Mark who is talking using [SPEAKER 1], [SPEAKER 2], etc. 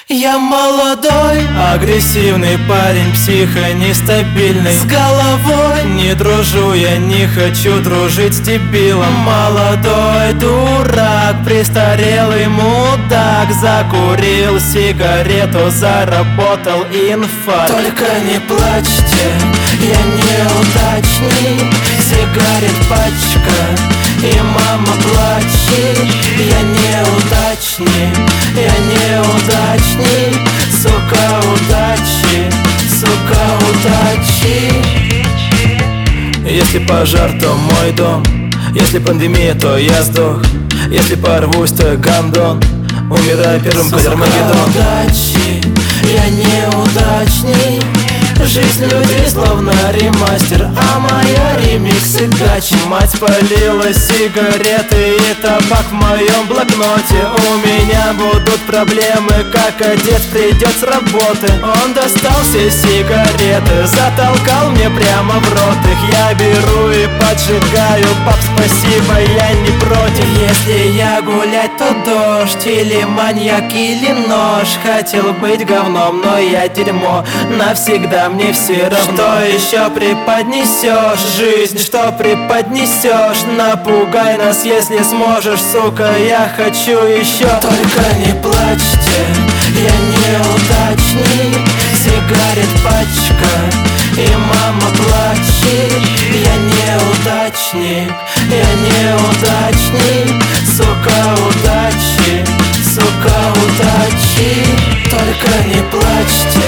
[SPEAKER 1] Я молодой,
[SPEAKER 2] агрессивный парень, психо нестабильный.
[SPEAKER 1] с головой
[SPEAKER 2] Не дружу, я не хочу дружить с дебилом.
[SPEAKER 1] молодой дурак, престарелый мудак.
[SPEAKER 2] Закурил сигарету, заработал инфаркт.
[SPEAKER 1] Только не плачьте, я неудачник. Сигарет пачка, и мама плачет. Я неудачник, я неудачник. Сука, удачи, сука, удачи.
[SPEAKER 2] Если пожар, то мой дом. Если пандемия, то я сдох. Если порвусь, то я гандон. Умираю первым, как Армагеддон.
[SPEAKER 1] Удачи, я неудачник. Жизнь людей словно ремастер, а моя ремиксы гачи.
[SPEAKER 2] Мать полила сигареты и табак в моем блокноте. У меня будут проблемы, как отец придет с работы. Он достал все сигареты, затолкал мне прямо в рот их. Я беру и поджигаю, пап, спасибо, я не против.
[SPEAKER 1] Если я гулять, то дождь, или маньяк, или нож. Хотел быть говном, но я дерьмо. Навсегда мне все равно.
[SPEAKER 2] Что еще преподнесешь, жизнь, что преподнесешь? Напугай нас, если сможешь, сука, я хочу еще.
[SPEAKER 1] Только не плачьте, я неудачник. Сигарет пачка, и мама плачет. Я неудачник, я неудачник. Сука, удачи, сука, удачи. Только не плачьте,